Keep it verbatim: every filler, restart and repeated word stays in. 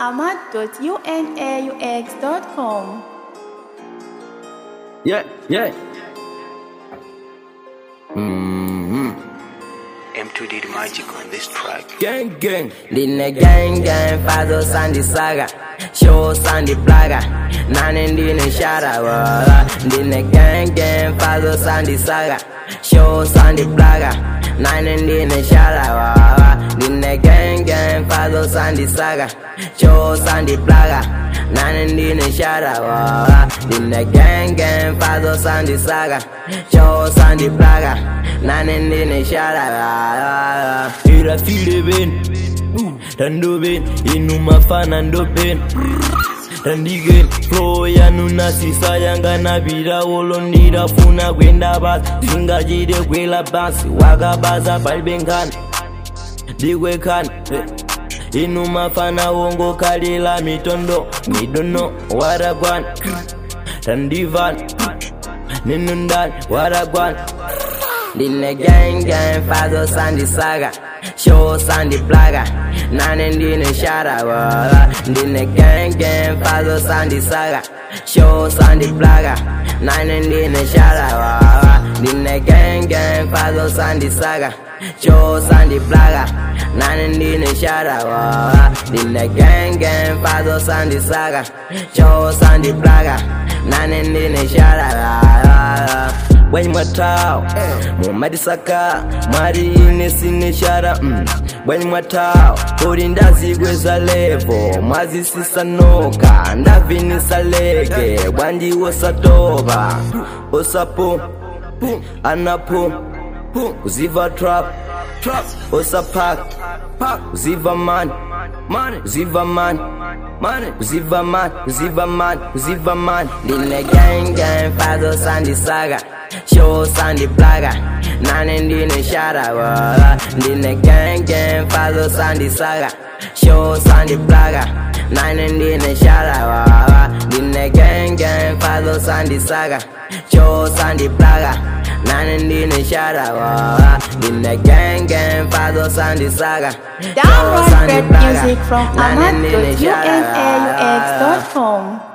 ahmad dot unaux dot com. Yeah, yeah. Mm-hmm. M two did magic on this track. Gang, gang. Dine gang, gang. Fazo Sandy Saga. Show Sandy Plaga. Nane dine shara wala. Dine gang, gang. Fazo Sandy Saga. Show Sandy Plaga. Nane dine shara wala. Dine gang, gang. Fazo Sandy Saga. Show Sandy Plaga. Nane dine shara wala. Dine gang, gang. Fazo Sandy Saga. Show Sandy Plaga. Nane dine shara wala. Ira file ben. Tando ben. Inuma fana ndo ben. Tandigen flow yanu nasisa yanga nabira wolondira funa kwenda basi singajide kwela basi wakabaza balbenkan digwekan inuma fana wongo kalila mitondo midono waragwan tandivan ninundan waragwan Dine gang gang Fazo Sandy Saga Show Sandy Plaga Nane dine shara wala Dine gang gang Fazo Sandy Saga Show Sandy Plaga Nane dine shara wala Dine gang gang Fazo Sandy Saga Show Sandy Plaga Nane dine shara wala Dine gang gang Fazo Sandy Saga Show Sandy Plaga Nane dine shara wala When matao Muhammad Saka Mari inesine shara mm. When matao Korinda zigweza levo Mazi sisa noka Ndavini salege Wandi osatoba Osapo Anapo Uziva trap Osa pack Uziva man Uziva man Uziva man Uziva man Uziva man Dine gang gang Fazo Sandy Saga Show Sandy Plaga Nane dine shara wala Dine gang gang Fazo Sandy Saga Show Sandy Plaga Nane dine shara wala Dine gang gang Fazo Sandy Saga Show Sandy Plaga Nane dine shara wala Dine gang gang Fazo Sandy Saga Download rap music from ahmad dot unaux dot com.